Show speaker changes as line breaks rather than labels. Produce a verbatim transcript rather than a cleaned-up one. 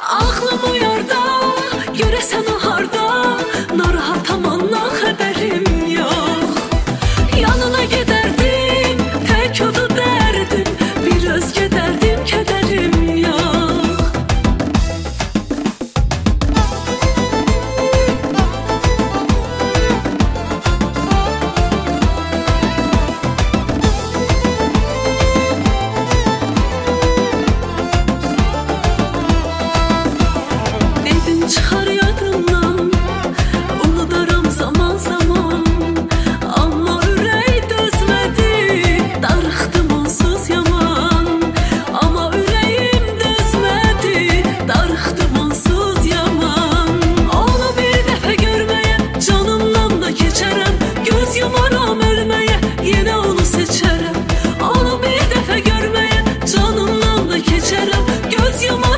Ağlım uyarda, görəsən o harda, narahatam ondan xəbərim yox. Yanına gedərdim, tək odu dərdim, bir özgə dərdim, kədərim yox. Dedin çıxar yadımdan, unudaram zaman zaman, amma ürək dözmədi, darıxdım onsuz yaman. Amma ürəyim dözmədi, darıxdım onsuz yaman. Onu bir dəfə görməyə canımdan da keçərəm, göz yumaram ölməyə, yenə onu seçərəm. Onu bir dəfə görməyə canımdan da keçərəm, göz yumaram